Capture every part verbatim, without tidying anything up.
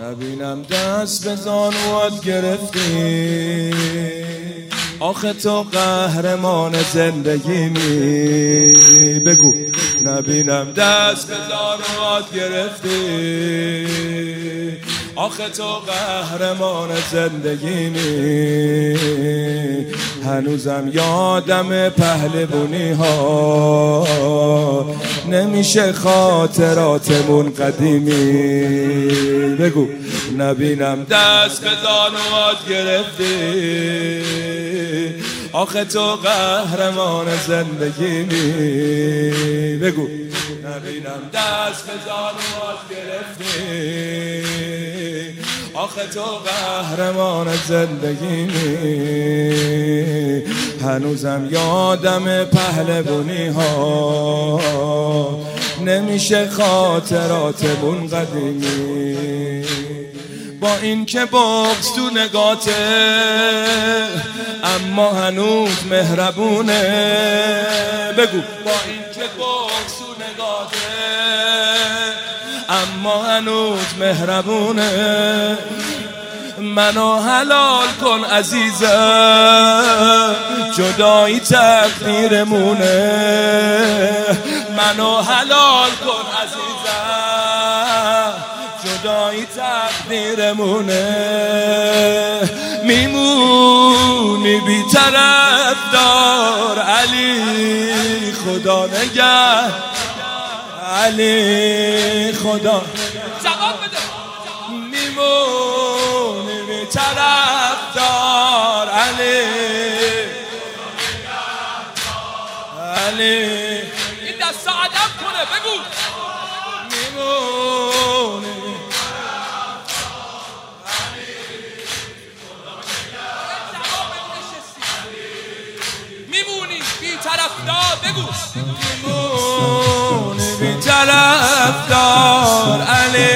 نبینم دست به زانوات گرفتی، آخه تو قهرمان زندگیمی. بگو نبینم دست به زانوات گرفتی، آخه تو قهرمان زندگیمی. هنوزم یادم پهلوانی ها، نمیشه خاطراتمون قدیمی. بگو نبینم دست به زانوات گرفتی، آخه تو قهرمان زندگیمی. بگو نبینم دست به زانوات گرفتی، آخه تو قهرمان زندگیمی. هنوزم یادم پهلوانی ها، نمیشه خاطراتمون قدیمی. با این که بغض تو نگاته، اما هنوز مهربونه. بگو با این که بغض تو نگاته، اما هنوز مهربونه. منو حلال کن عزیزم، جدایی تقدیرمونه. منو حلال کن عزیزم، جدایی تقدیرمونه. میمونی بی طرفدار علی، خدا نگه علی، خدا جواب بده. میمونی بی طرفدار علی علی. این دست ادب کنه. بگو میمونی میمونی بی طرفدار. بگو میمونی بی طرفدار علی.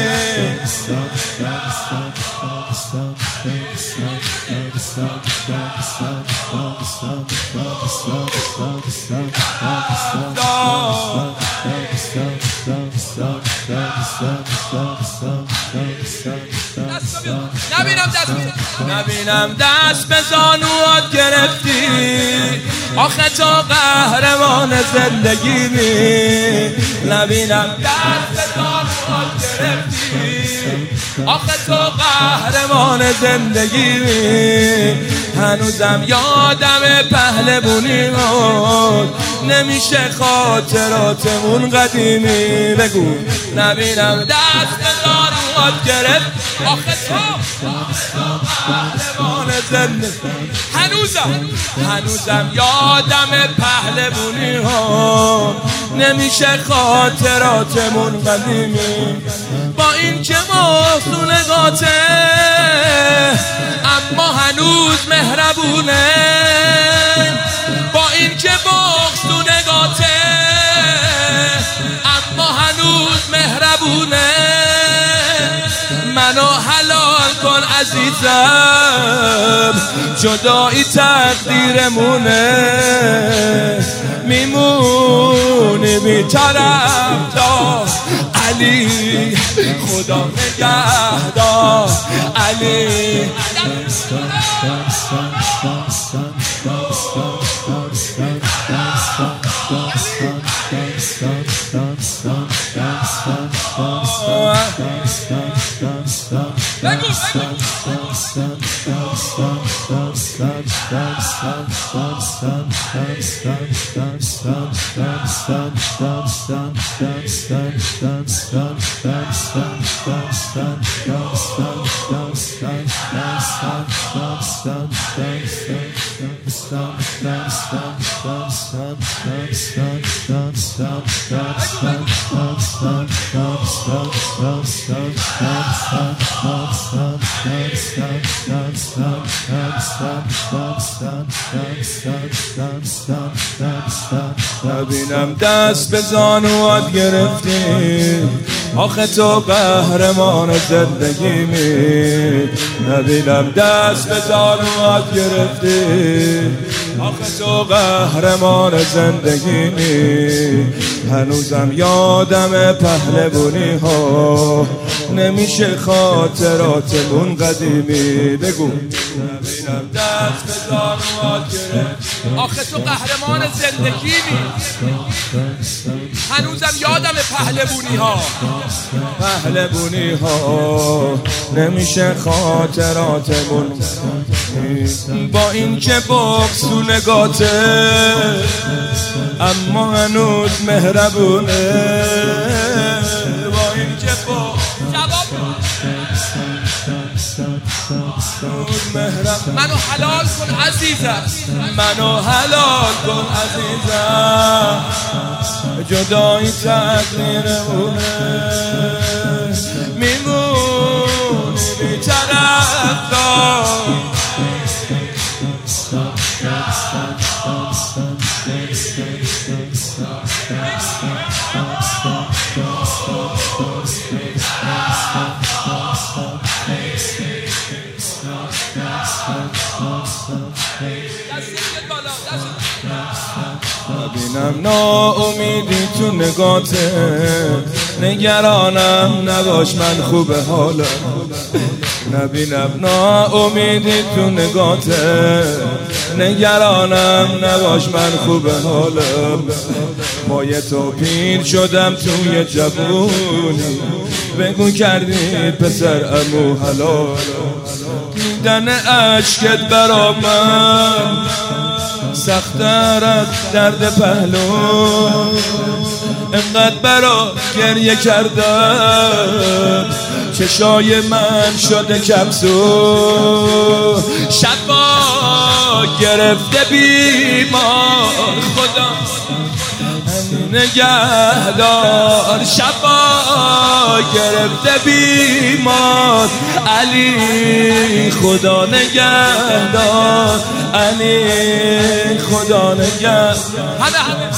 نبینم دست نبینم دست به زانوات گرفتی، آخه تو قهرمان زندگیمی. نبینم دست به زانوات گرفتی، آخه تو قهرمان زندگیمی. هنوزم یادم پهلوانی بود، نمیشه خاطراتمون قدیمی. بگو نبینم دست به زانوات گرفت، آخه تو قهرمان زندگی. هنوزم هنوزم یادم پهلوانی ها، نمیشه خاطراتمون قدیمی. با این که تو نگاته، اما هنوز مهربونه. با این که بغض تو نگاته، اما هنوز مهربونه. منو حلال کن عزیزم، جدایی تقدیرمونه. میمونی بی طرفدار علی، خدا نگهدار علی. بگو نبینم دست به زانوات گرفتی، آخه تو قهرمان زندگیمی. نبینم دست به زانوات گرفتی، آخه تو قهرمان زندگیمی. هنوزم یادم پهلوانی ها، نمیشه خاطراتمون قدیمی. بگو نبینم دست بزار و گرفت. آخه تو قهرمان زندگیمی، هنوزم یادم پهلوونی ها پهلوونی ها نمیشه خاطراتمون با این که بغض تو نگاته اما هنوز مهربونه. با این که بغض منو حلال کن عزیزم، منو حلال کن عزیزم، جدایی تقدیرمونه. میمونی بی طرفدار نبینم ناامیدی تو نگاته، نگرانم نباش من خوب حالم. نبینم ناامیدی تو نگاته، نگرانم نباش من خوب حالم. پای تو پیر شدم توی جوونی، بگو کردی پسر امو حلال. دیدن عشقت برا من سخت‌تر از درد پهلو، انقدر برا گریه کردم چشای من شده کبسو. شبا گرفته بیمار خدا نگهدار، شبا گرفته بیمار علی خدا نگهدار، علی خدا نگهدار. همه همه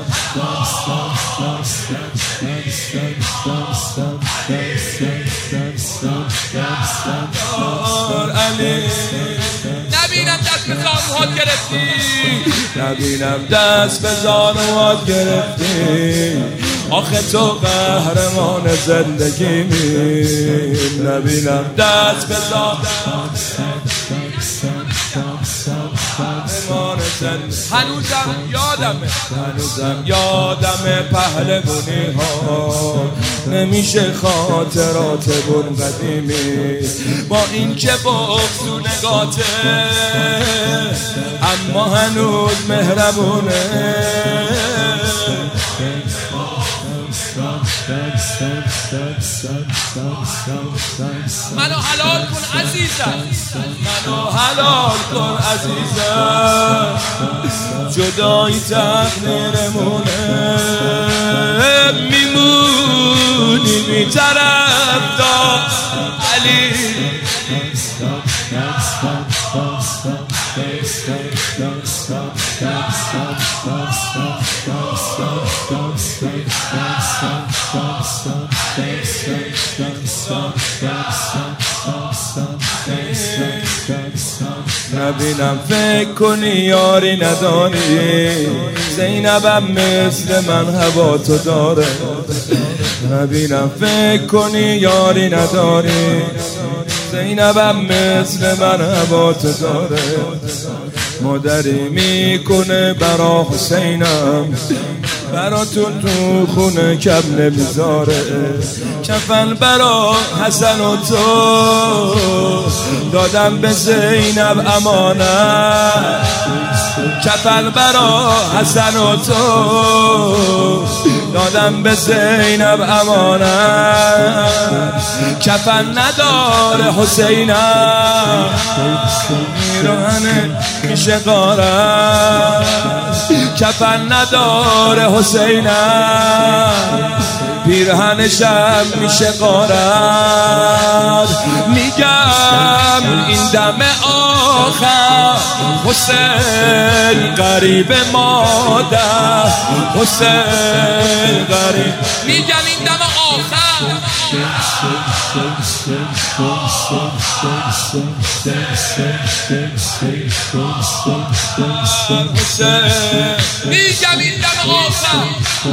علی نبینم دست به زانوهات گرفتی، نبینم دست به زانوهات گرفتی. آخه تو قهرمان زندگیمی، نبینم دست به زانوهات هنوزم یادمه، هنوزم یادمه پهلوونی ها نمیشه خاطراتمون قدیمی. با این که بغض تو نگاته اما هنوز مهربونه. منو حلال کن عزیزم، منو حلال کن عزیزم، جدایی تقدیرمونه. میمونی بی طرفدار علی نبینم فکر کنی یاری نداری، زینبم مثل من هوا تو داره. نبینم فکر کنی یاری نداری، زینبم مثل من هوا تو داره. مادری میکنه برا حسینم، براتون تو خونه کم نمیذاره. کفن برا حسن و تو دادم به زینب امانت، کفن برا حسن و تو دادم به زینب امانت. کفن نداره حسینم میرهنه میشه غارت، کفن نداره حسینم پیرهنشم میشه غارت. میگم این دم آخر حسین غریب مادر، حسین غریب. میگم این دم آخر میگم این دم آخر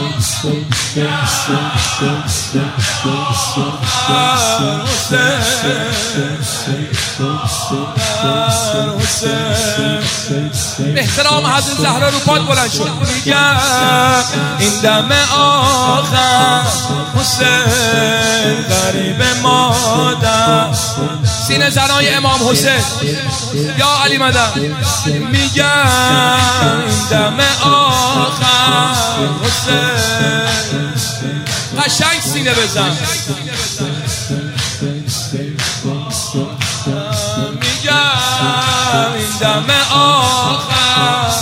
به احترام حضرت زهرا رو پاد بلند شد. میگم این دم آخر حسین غریب مادر سینه زنای امام حسین یا علی مدد. میگم این دم آخر حسین قشنگ سینه بزن. میگم این دم آخر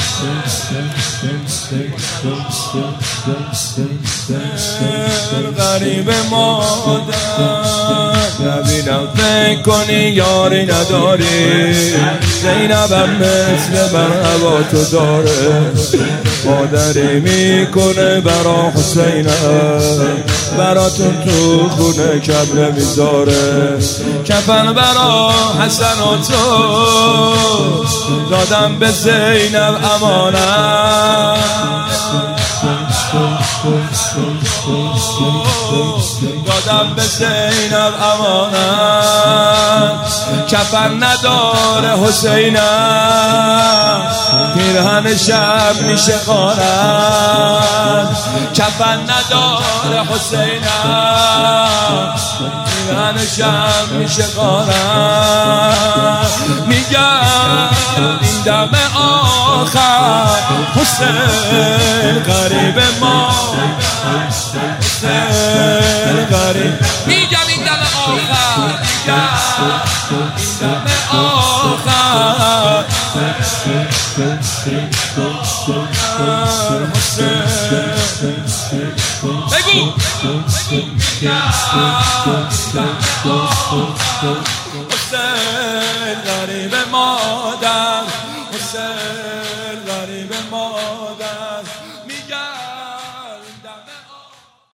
غریب مادر نبینم فکر کنی یاری نداری زینبم مثل مرحبا تو داره مادری میکنه برا حسینم براتون تو خونه کم نمیذاره کفن برا حسن و تو دادم به زینب امانت دادم به زینب امانت کفن نداره حسینم پیرهن شب میشه غارت کفن نداره حسینم پیرهن شب میشه غارت میگم این دم آخر حسین غریب ما حسین غریب میگم این دم آخر این دم آخر بگو حسین غریب مادر حسین غریب مادر